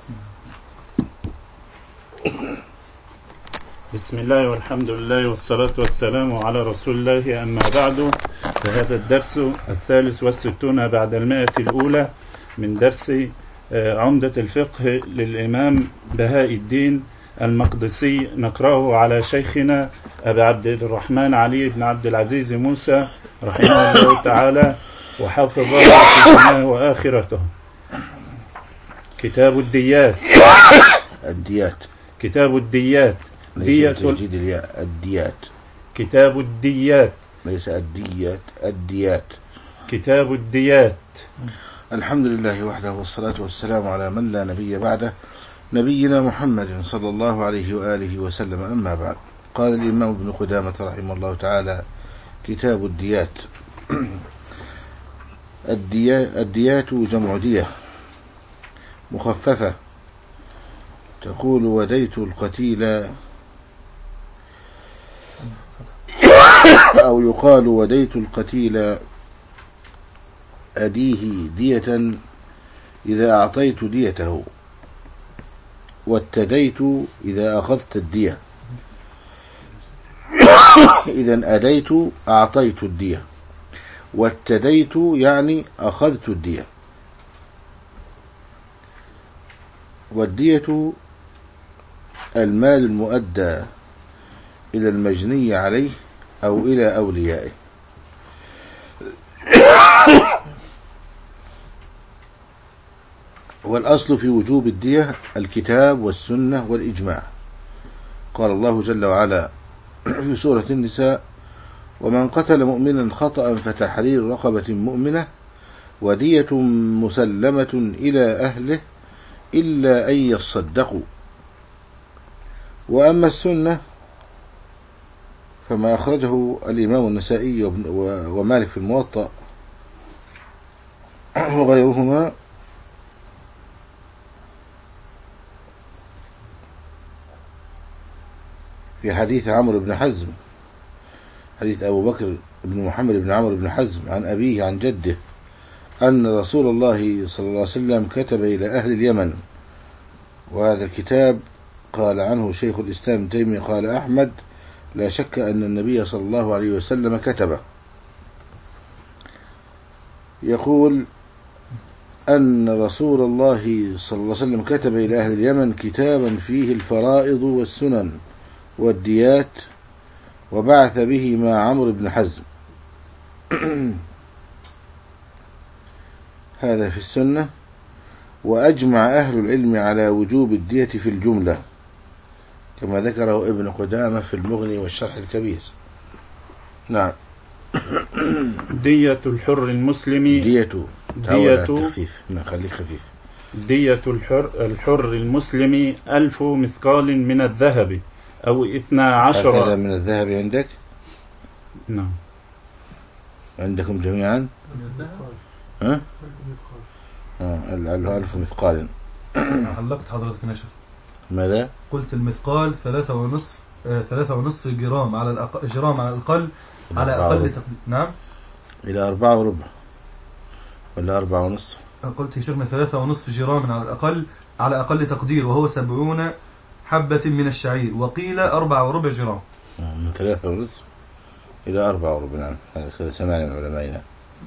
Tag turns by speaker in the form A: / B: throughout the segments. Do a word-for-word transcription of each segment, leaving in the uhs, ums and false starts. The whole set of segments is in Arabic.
A: بسم الله والحمد لله والصلاة والسلام على رسول الله، أما بعد، فهذا الدرس الثالث والستون بعد المائة الأولى من درس عمدة الفقه للإمام بهاء الدين المقدسي، نقرأه على شيخنا أبي عبد الرحمن علي بن عبد العزيز موسى رحمه الله تعالى وحفظ الله وآخرته. كتاب الديات.
B: الديات
A: كتاب الديات.
B: دية الديات.
A: كتاب الديات
B: ليس الديات، الديات.
A: كتاب الديات.
B: الحمد لله وحده، والصلاة والسلام على من لا نبي بعده، نبينا محمد صلى الله عليه وآله وسلم. أما بعد، قال الإمام ابن قدامة رحمه الله تعالى: كتاب الديات. الديات جمع دية مخففة، تقول وديت القتيل، أو يقال وديت القتيل أديه دية إذا أعطيت ديته، واتديت إذا أخذت الدية. إذن أديت أعطيت الدية، واتديت يعني أخذت الدية. والدية المال المؤدى إلى المجني عليه أو إلى أوليائه. والأصل في وجوب الدية الكتاب والسنة والإجماع. قال الله جل وعلا في سورة النساء: ومن قتل مؤمنا خطأ فتحرير رقبة مؤمنة ودية مسلمة إلى أهله إلا أن يصدقوا. وأما السنة فما أخرجه الإمام النسائي ومالك في الموطأ وغيرهما في حديث عمرو بن حزم، حديث أبو بكر بن محمد بن عمرو بن حزم عن أبيه عن جده أن رسول الله صلى الله عليه وسلم كتب إلى أهل اليمن. وهذا الكتاب قال عنه شيخ الإسلام ابن تيمية قال أحمد: لا شك أن النبي صلى الله عليه وسلم كتبه. يقول أن رسول الله صلى الله عليه وسلم كتب إلى أهل اليمن كتابا فيه الفرائض والسنن والديات، وبعث به مع عمرو بن حزم. هذا في السنة. وأجمع أهل العلم على وجوب الدية في الجملة، كما ذكره ابن قدامة في المغني والشرح الكبير. نعم.
A: دية الحر المسلم.
B: دية
A: دية
B: خفيف، ما خليك خفيف.
A: دية الحر الحر المسلم ألف مثقال من الذهب أو اثنا عشر.
B: هذا من الذهب عندك؟
A: نعم.
B: عندكم جميعا؟ ها؟ آه ألف مثقال.
C: علقت حضرتك نشر.
B: ماذا؟
C: قلت المثقال ثلاثة ونصف آه ثلاثة ونصف جرام على الأقل، جرام على الأقل، على أقل تقدير. نعم.
B: إلى أربعة وربع ولا أربعة ونصف؟
C: قلت شيخنا ثلاثة ونصف جرام على الأقل، على أقل تقدير، وهو سبعون حبة من الشعير. وقيل أربعة وربع جرام.
B: من ثلاثة ونصف إلى أربعة وربع. نعم، هذا ثمانية من علمائنا.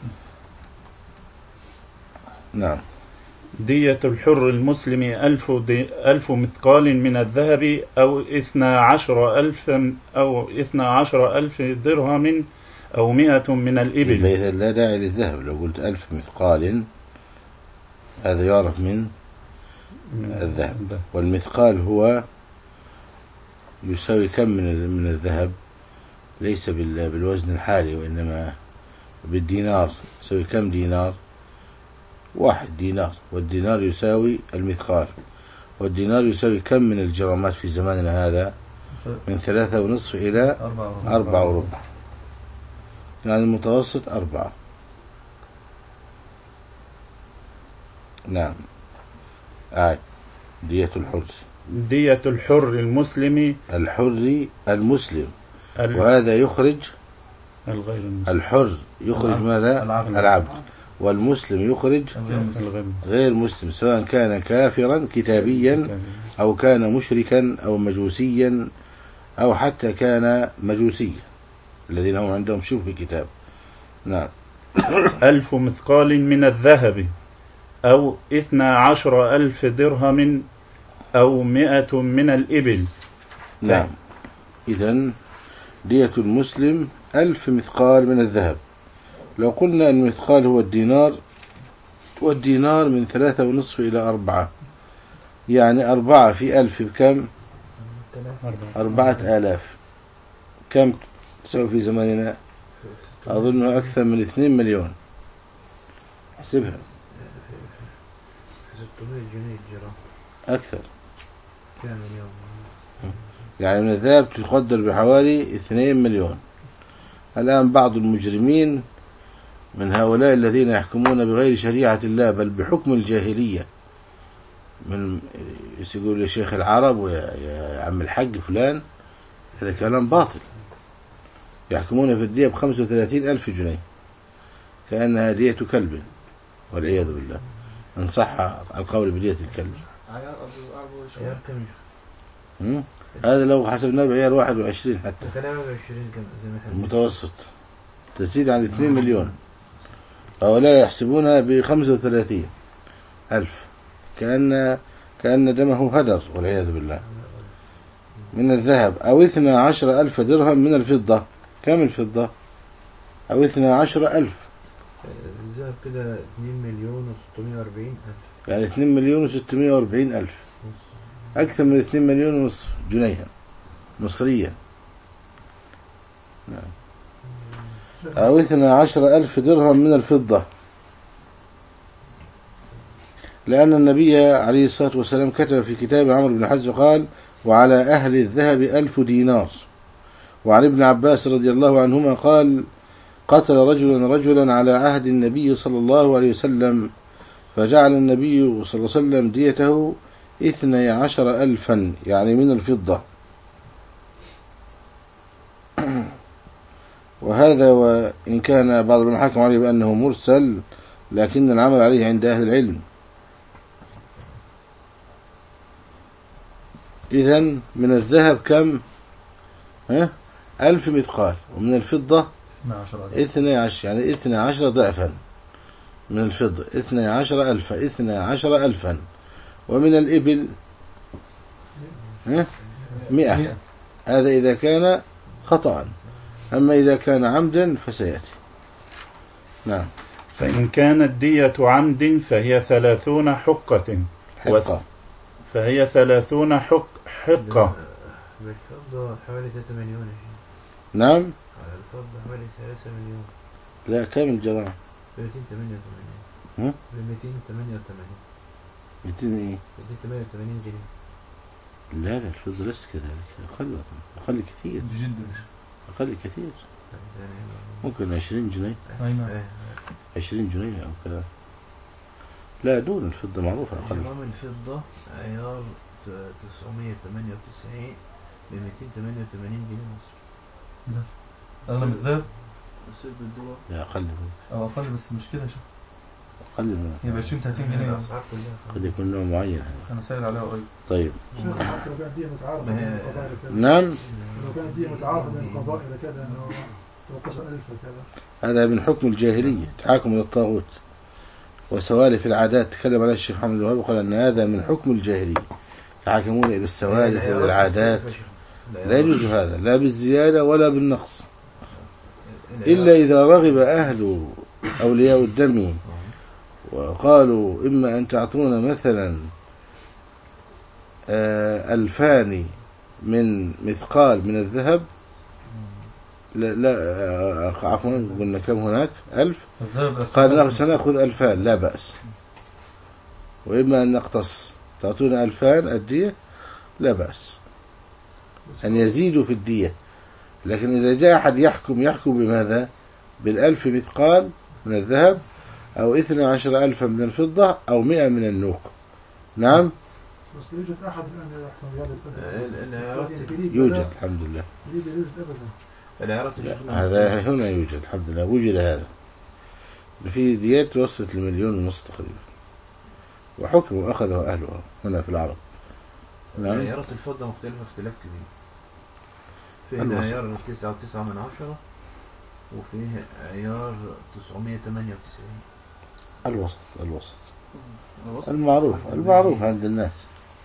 B: نعم.
A: دية الحر المسلم ألف, ألف مثقال من الذهب أو اثنا عشر ألف أو اثنا عشر ألف درهم أو مئة من الإبل.
B: إذا لا داعي للذهب. لو قلت ألف مثقال هذا يعرف من, من الذهب. والمثقال هو يساوي كم من من الذهب، ليس بالوزن الحالي وإنما بالدينار. يساوي كم دينار؟ واحد دينار. والدينار يساوي المثقال. والدينار يساوي كم من الجرامات في زماننا هذا؟ من ثلاثة ونصف إلى أربعة وربع. يعني المتوسط أربعة. نعم. آه. دية الحر.
A: دية الحر المسلم.
B: الحر المسلم.
A: ال...
B: وهذا يخرج
A: الغير المسلم.
B: الحر يخرج
C: العبد.
B: ماذا؟
C: العبد.
B: العبد. والمسلم يخرج
A: الغنم
B: غير مسلم سواء كان كافرا كتابيا أو كان مشركا أو مجوسيا أو حتى كان مجوسيا الذين هم عندهم شبه في كتاب. نعم.
A: ألف مثقال من الذهب أو اثنا عشر ألف درهم أو مئة من الإبل.
B: نعم. إذن دية المسلم ألف مثقال من الذهب. لو قلنا أن المثقال هو الدينار، والدينار من ثلاثة ونصف إلى أربعة، يعني أربعة في ألف بكم؟ أربعة آلاف. كم تسوي في زماننا؟ أظنه أكثر من اثنين مليون. احسبها. أكثر. يعني من الذهب تقدر بحوالي اثنين مليون. الآن بعض المجرمين من هؤلاء الذين يحكمون بغير شريعة الله بل بحكم الجاهلية، من يقول يا شيخ العرب ويا عم الحج فلان، هذا كلام باطل. يحكمون في الدية بخمسة وثلاثين ألف جنيه كأنها دية كلب، والعياذ بالله، إن صح القول بدية الكلب. هذا لو حسبناه بعيار واحد وعشرين حتى المتوسط تزيد عن اثنين مليون، هؤلاء يحسبونها بخمسة وثلاثين ألف كأن كأن دمه هدر، والعياذ بالله، من الذهب. أو اثنى عشر ألف درهم من الفضة. كم الفضة؟ أو اثنى عشر ألف.
D: الذهب كده اثنين مليون وستمائة وأربعين ألف،
B: يعني اثنين مليون وستمائة وأربعين ألف، أكثر من اثنين مليون ونصف جنيها مصريا. نعم. أو اثنى عشر ألف درهم من الفضة، لأن النبي عليه الصلاة والسلام كتب في كتاب عمرو بن حزم قال: وعلى أهل الذهب ألف دينار. وعن ابن عباس رضي الله عنهما قال: قتل رجلا رجلا على عهد النبي صلى الله عليه وسلم، فجعل النبي صلى الله عليه وسلم ديته اثني عشر ألفا، يعني من الفضة. وهذا وإن كان بعض العلماء حكم عليه بأنه مرسل، لكن العمل عليه عند أهل العلم. إذن من الذهب كم؟ ها؟ ألف مثقال. ومن الفضة اثني عشر، يعني اثني عشر ضعفا. من الفضة اثني عشر ألفا، اثني عشر ألفا. ومن الإبل ها؟ مئة. هذا إذا كان خطأ، أما إذا كان عمدا فسيأتي. نعم.
A: فإن كانت دية عمد فهي ثلاثون حقة.
B: حقة.
A: فهي ثلاثون حق حقة.
D: بالفضة حوالي ثلاثة مليون.
B: نعم.
D: على الفضة حوالي ثلاثة مليون.
B: لا، كم الجرام؟
D: مئتين وثمانية وثمانين.
B: هم؟
D: مئتين وثمانية وثمانين.
B: مئتين إيه؟
D: مئتين وثمانية وثمانين جنيه.
B: لا لا، الفضة ليس كذلك، أقل أقل كثير
C: جدا،
B: أقل كثير، ممكن عشرين جنيه.
C: أيوة.
B: عشرين جنيه أو كذا. لا، دون الفضة معروفة أقل.
D: جرام الفضة عيار تسعمائة وثمانية وتسعين بمئتين وثمانية وثمانين جنيه مصري.
C: لا، أغلى من الذهب.
D: السلب بالدولار.
B: لا، أقل منه.
C: أو أقل، بس مش كده يا شيخ.
B: أقل منه.
C: هي ب عشرين ثلاثين جنيه.
D: الأسعار كلها.
B: قد يكون نوع معين.
C: أنا سائل عليها قريب.
B: طيب.
E: لو كانت دي متعارضة بين القضايا كذا.
B: نعم.
E: لو كانت دي متعارضة بين القضايا كذا، لو قصر ألف كذا.
B: هذا من حكم الجاهلية، تحاكم إلى الطاغوت وسوالف العادات. تكلم عليه الشيخ محمد الوهاب وقال أن هذا من حكم الجاهلية، يتحاكمون إلى السوالف والعادات. لا يجوز هذا، لا بالزيادة ولا بالنقص، إلا إذا رغب أهل أولياء الدم وقالوا: إما أن تعطونا مثلا ألفان من مثقال من الذهب. لا, لا عفوا، قلنا كم هناك؟ ألف. قال سنأخذ ألفان، لا بأس. وإما أن نقتص، تعطونا ألفان الدية، لا بأس أن يزيدوا في الدية. لكن إذا جاء أحد يحكم يحكم بماذا؟ بالألف مثقال من الذهب، أو اثنى عشر ألفا من الفضة، أو مئة من النوق. نعم.
E: بس يوجد أحد الآن يحكم بهذا؟
B: يوجد الحمد لله.
E: يوجد أبدا.
B: هذا هنا يوجد الحمد لله، وجد هذا. في ديات وصلت لمليون ونص تقريبا، وحكم أخذه أهلها هنا في العرب. نعم.
D: عيارات الفضة مختلفة اختلاف كبير. فيه
B: الوسط.
D: عيار تسعة وتسعة من عشرة، وفيه عيار تسعمية تمانية وتسعين.
B: الوسط الوسط
C: الوسط.
B: المعروف المعروف عند الناس.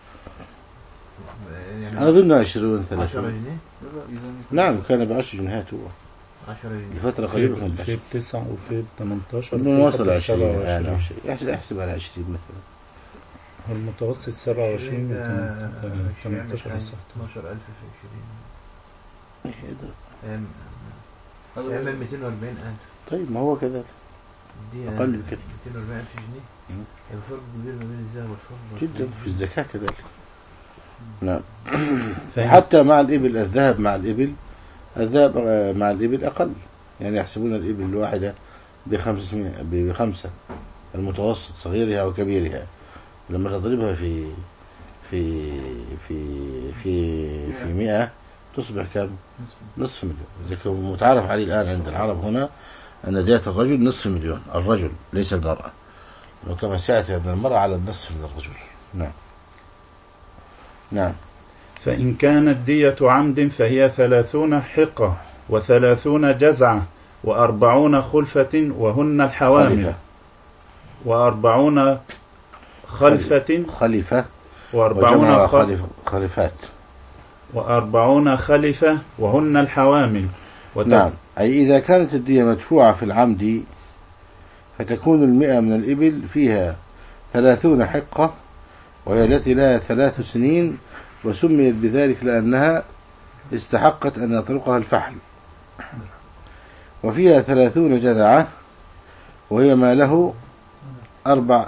D: يعني
B: أنا أظن عشرون
D: عشرة
B: ثلاثين.
D: جنيه.
B: نعم كان بعشر جنيهات هو
D: عشرة جنيه.
B: لفترة قريبة كان
A: في
B: بعشر.
A: بتسعة وفي تمنتاشر
B: إنه وصل
A: وفي
B: عشرين
A: سبعة
B: الآن أو
A: وعشرين.
B: شيء. يحسب أحسب على عشرين مثلا.
A: المتوسط سبعة وعشرين و
D: آه، مش هيعمل
A: تمنتاشر
D: حاجة.
A: وتسعتاشر.
D: اتناشر ألف في عشرين.
B: إيه يضرب.
D: هيعمل هيعمل ميتين وأربعين ألف.
B: طيب ما هو كذلك
D: دي
B: أقل بكثير.
D: ميتين وأربعين ألف جنيه.
B: مم.
D: هيبقى فرق كبير ما بين الذهب والفضة.
B: جدا. في الزكاة كذلك. نعم.
A: فإن-
B: حتى مع الإبل الذهب مع الإبل الذهب آه، مع الإبل أقل، يعني يحسبون الإبل الواحدة بخمس بخمسة، المتوسط صغيرها وكبيرها، لما تضربها في في في في في مئة تصبح كم؟ نصف مليون. إذا كان متعارف عليه الآن عند العرب هنا أن دية الرجل نصف مليون، الرجل ليس المرأة، وكما سيأتي أن المرأة على النصف من الرجل. نعم. نعم.
A: فإن كانت دية عمد فهي ثلاثون حقة وثلاثون جزعة وأربعون خلفة وهن الحوامل،
B: خليفة
A: وأربعون خلفة
B: خليفة
A: وأربعون
B: وجمع
A: خ...
B: خليفة خليفات.
A: وأربعون خلفة وهن الحوامل. وت...
B: نعم. أي إذا كانت الدية مدفوعة في العمد فتكون المئة من الإبل فيها ثلاثون حقة، وهي التي لها ثلاث سنين، وسميت بذلك لأنها استحقت أن يطرقها الفحل. وفيها ثلاثون جذعة، وهي ما له أربع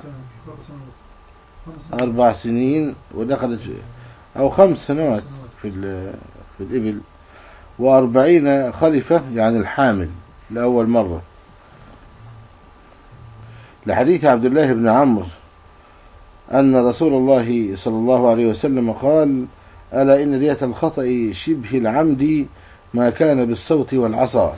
B: أربع سنين ودخلت أو خمس سنوات في في الإبل، وأربعين خلفة يعني الحامل لأول مرة، لحديث عبد الله بن عمرو أن رسول الله صلى الله عليه وسلم قال: ألا إن دية الخطأ شبه العمد ما كان بالصوت والعصا.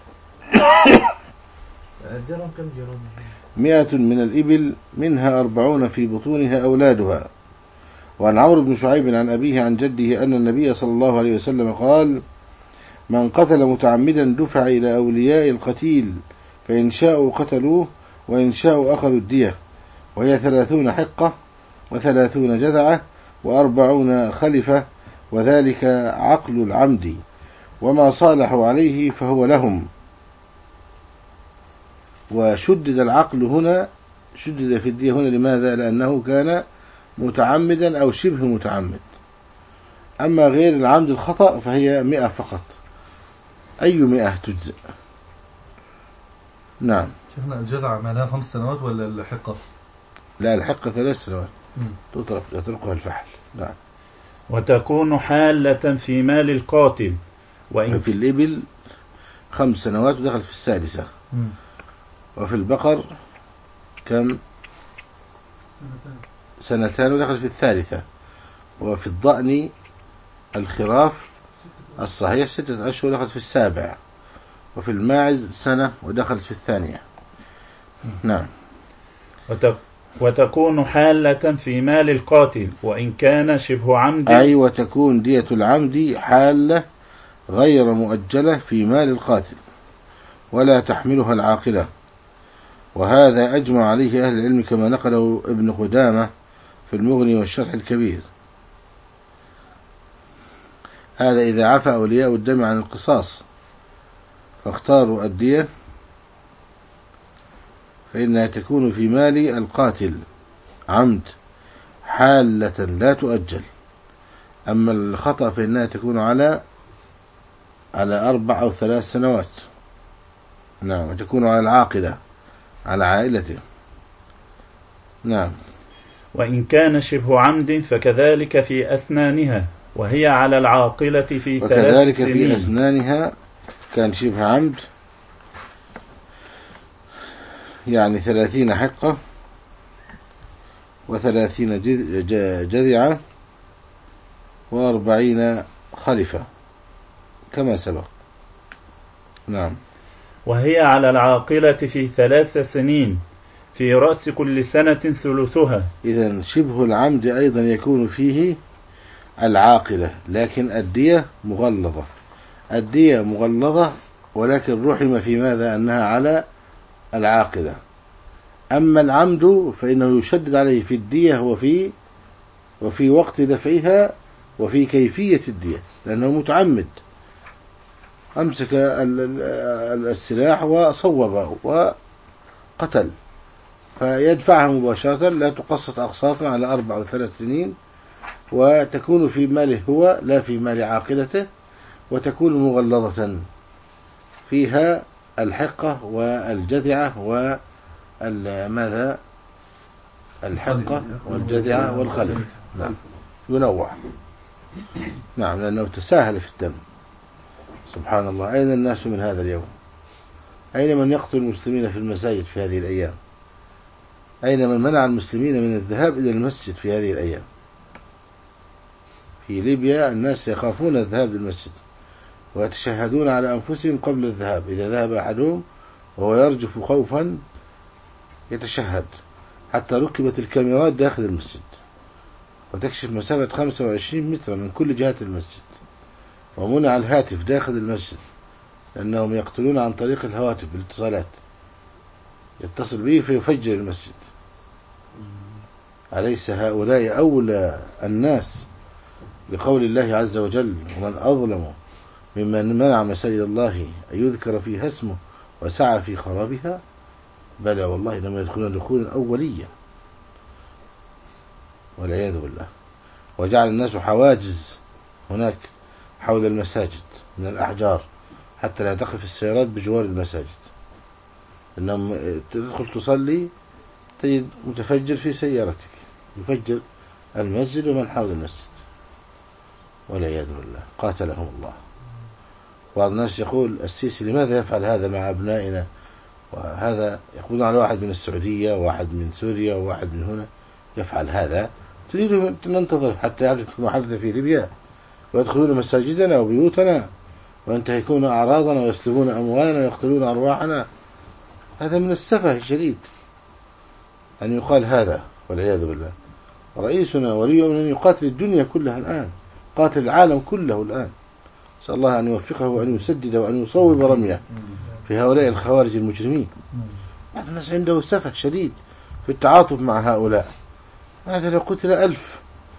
D: الدرهم كم جرام؟
B: مئة من الإبل منها أربعون في بطونها أولادها. وعن عمرو بن شعيب عن أبيه عن جده أن النبي صلى الله عليه وسلم قال: من قتل متعمدا دفع إلى أولياء القتيل، فإن شاءوا قتلوه وإن شاءوا أخذوا الدية، وهي ثلاثون حقة وثلاثون جذعة وأربعون خلفة، وذلك عقل العمد، وما صالحوا عليه فهو لهم. وشدد العقل هنا، شدد في الدية هنا لماذا؟ لأنه كان متعمدا أو شبه متعمد. أما غير العمد الخطأ فهي مئة فقط. أي مئة تجزئ؟ نعم.
C: شيخنا الجذع معناها خمس سنوات ولا الحقة؟
B: لا، الحقة ثلاث سنوات
C: مم.
B: تطرق يطرقها الفحل. نعم.
A: وتكون حالة في مال القاتل، وإن
B: في الإبل خمس سنوات ودخلت في السادسة.
C: مم.
B: وفي البقر كم؟ سنتان ودخلت في الثالثة. وفي الضأن الخراف الصحيح ستة أشهر ودخلت في السابع. وفي الماعز سنة ودخلت في الثانية. نعم.
A: وت... وتكون حالة في مال القاتل وإن كان شبه عمد.
B: أي وتكون دية العمد حالة غير مؤجلة في مال القاتل ولا تحملها العاقلة، وهذا أجمع عليه أهل العلم كما نقله ابن قدامة في المغني والشرح الكبير. هذا إذا عفى أولياء الدم عن القصاص فاختاروا الدية فإنها تكون في مال القاتل عمد حالة لا تؤجل. أما الخطأ فإنها تكون على على أربع أو ثلاث سنوات. نعم. وتكون على العاقلة على عائلته. نعم.
A: وإن كان شبه عمد فكذلك في أسنانها، وهي على العاقلة في ثلاث
B: وكذلك
A: سنين.
B: في أسنانها كان شبه عمد يعني ثلاثين حقة وثلاثين جذعة وأربعين خلفة كما سبق. نعم.
A: وهي على العاقلة في ثلاث سنين، في رأس كل سنة ثلثها.
B: إذن شبه العمد أيضا يكون فيه العاقلة، لكن الدية مغلظة، الدية مغلظة ولكن رحم في ماذا؟ أنها على العاقلة. أما العمد فإنه يشدد عليه في الدية وفي وفي وقت دفعها وفي كيفية الدية، لأنه متعمد، أمسك السلاح وصوبه وقتل، فيدفعها مباشرة، لا تقسط أقساطا على أربع وثلاث سنين، وتكون في ماله هو لا في مال عاقلته، وتكون مغلظة فيها الحقة والجذعة والماذا الحقة والجذعة والخلف. نعم ينوع. نعم لأنه تساهل في الدم. سبحان الله، أين الناس من هذا اليوم؟ أين من يقتل المسلمين في المساجد في هذه الأيام؟ أين من منع المسلمين من الذهاب إلى المسجد في هذه الأيام؟ في ليبيا الناس يخافون الذهاب للمسجد ويتشهدون على أنفسهم قبل الذهاب، إذا ذهب أحدهم وهو يرجف خوفا يتشهد، حتى ركبت الكاميرات داخل المسجد وتكشف مسافة خمسة وعشرين متر من كل جهة المسجد، ومنع الهاتف داخل المسجد لأنهم يقتلون عن طريق الهواتف بالاتصالات، يتصل به فيفجر المسجد. أليس هؤلاء أولى الناس بقول الله عز وجل: ومن أظلم ممن منع مساجد الله أن يذكر فيها اسمه وسعى في خرابها؟ بلى والله لما يدخلون دخولا أوليا والعياذ بالله. وجعل الناس حواجز هناك حول المساجد من الأحجار حتى لا تقف السيارات بجوار المساجد، إنهم تدخل تصلي تجد متفجر في سيارتك يفجر المسجد ومن حول المسجد والعياذ بالله، قاتلهم الله. بعض الناس يقول: السيسي لماذا يفعل هذا مع أبنائنا؟ وهذا يقولون على واحد من السعودية وواحد من سوريا وواحد من هنا يفعل هذا، تريد أن ننتظر حتى يحدث ما حدث في ليبيا ويدخلون مساجدنا وبيوتنا وينتهكون أعراضنا ويسلبون أموالنا ويقتلون أرواحنا؟ هذا من السفه الشديد أن يقال هذا والعياذ بالله. رئيسنا ولي أن يقاتل الدنيا كلها الآن، قاتل العالم كله الآن، نسأل الله أن يوفقه وأن يسدد وأن يصوب رميه في هؤلاء الخوارج المجرمين. بعض الناس عنده سفه شديد في التعاطف مع هؤلاء. هذا لو قتل ألف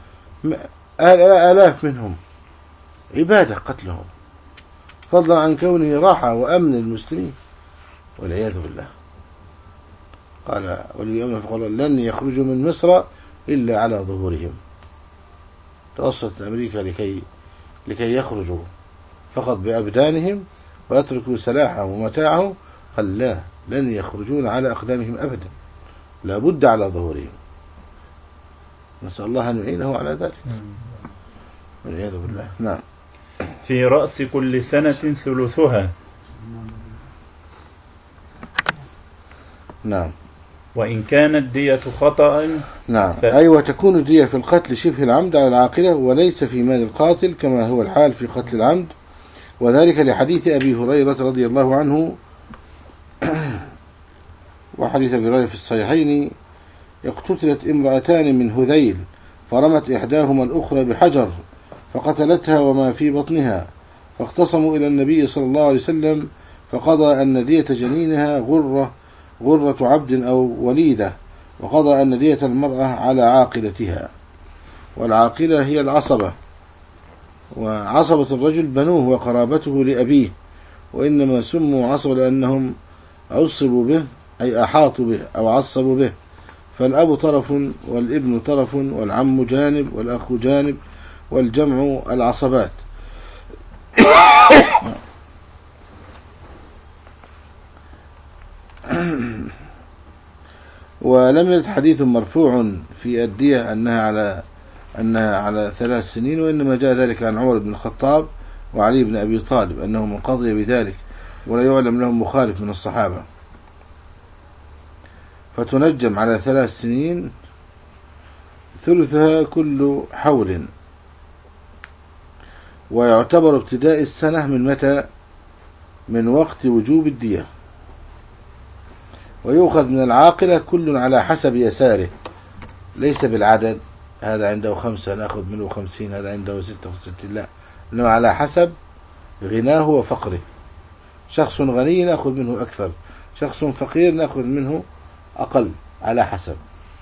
B: آلاف منهم عبادة قتلهم، فضلا عن كونه راحة وأمن المسلمين والعياذ بالله. قال: ولي أمر فقال لن يخرجوا من مصر إلا على ظهورهم. توسطت أمريكا لكي لكي يخرجوا فقط بأبدانهم ويتركوا سلاحهم ومتاعهم، قال: لا، لن يخرجون على أقدامهم أبدا، لا بد على ظهورهم. نسأل الله أن يعينه على ذلك والعياذ بالله. نعم.
A: في رأس كل سنة ثلثها.
B: نعم.
A: وإن كانت دية خطأ.
B: نعم.
A: ف...
B: أيوة، تكون الدية في القتل شبه العمد على العاقلة وليس في مال القاتل كما هو الحال في قتل العمد، وذلك لحديث أبي هريرة رضي الله عنه وحديث أبي هريرة في الصحيحين: اقتتلت امرأتان من هذيل فرمت إحداهما الأخرى بحجر فقتلتها وما في بطنها، فاختصموا إلى النبي صلى الله عليه وسلم فقضى أن دية جنينها غرة غرة عبد أو وليدة، وقضى أن دية المرأة على عاقلتها. والعاقلة هي العصبة، وعصبة الرجل بنوه وقرابته لأبيه، وإنما سموا عصبة لأنهم عصبوا به أي أحاطوا به أو عصبوا به، فالأب طرف والابن طرف والعم جانب والأخ جانب، والجمع العصبات. ولم يرد حديث مرفوع في الدية أنها على أنها على ثلاث سنين، وإنما جاء ذلك عن عمر بن الخطاب وعلي بن أبي طالب أنه من قضي بذلك، ولا يعلم لهم مخالف من الصحابة. فتنجم على ثلاث سنين ثلثها كل حول، ويعتبر ابتداء السنة من متى؟ من وقت وجوب الدية. ويؤخذ من العاقلة كل على حسب يساره، ليس بالعدد، هذا عنده خمسة نأخذ منه خمسين، هذا عنده ستة وستين، لا، إنما على حسب غناه وفقره. شخص غني نأخذ منه أكثر، شخص فقير نأخذ منه أقل، على حسب.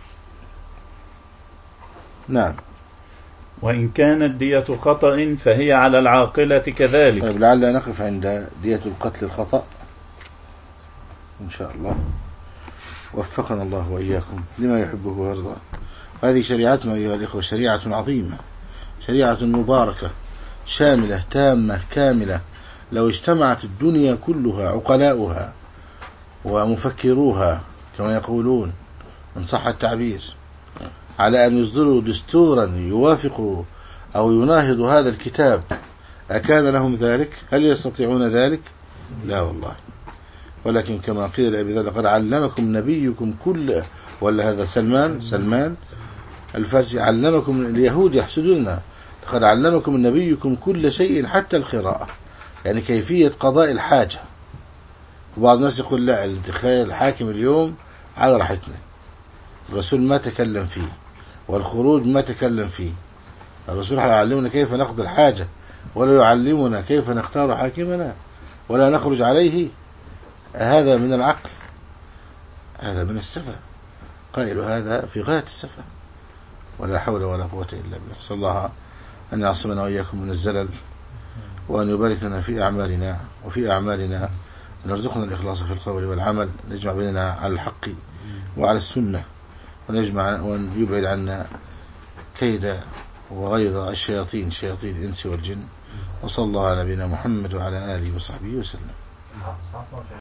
B: نعم.
A: وإن كانت دية خطأ فهي على العاقلة كذلك.
B: طيب لعل نقف عند دية القتل الخطأ إن شاء الله. وفقنا الله وإياكم لما يحبه ويرضى. هذه شريعتنا أيها الإخوة شريعة عظيمة، شريعة مباركة شاملة تامة كاملة. لو اجتمعت الدنيا كلها عقلاؤها ومفكروها كما يقولون إن صح التعبير على أن يصدروا دستورا يوافق أو يناهض هذا الكتاب، أكان لهم ذلك؟ هل يستطيعون ذلك؟ لا والله. ولكن كما قيل لأبي ذر لقد علمكم نبيكم كل، ولا هذا سلمان سلمان الفارسي، علمكم اليهود يحسدوننا، لقد علمكم نبيكم كل شيء حتى القراءة، يعني كيفية قضاء الحاجة. وبعض الناس يقول لا، الانتخاب الحاكم اليوم على راحتنا، الرسول ما تكلم فيه، والخروج ما تكلم فيه. الرسول يعلمنا كيف نقضي الحاجة، ولا يعلمنا كيف نختار حاكمنا ولا نخرج عليه. هذا من العقل، هذا من السفة، قائل هذا في غاية السفة، ولا حول ولا قوة إلا بالله. صلى الله أن يعصمنا وإياكم من الزلل، وأن يبارك لنا في أعمالنا وفي أعمالنا، أن يرزقنا الإخلاص في القول والعمل، نجمع بيننا على الحق وعلى السنة، ونجمع وأن يبعد عنا كيد وغيظ الشياطين، شياطين الإنس والجن. وصلى الله على نبينا محمد وعلى آله وصحبه وسلم.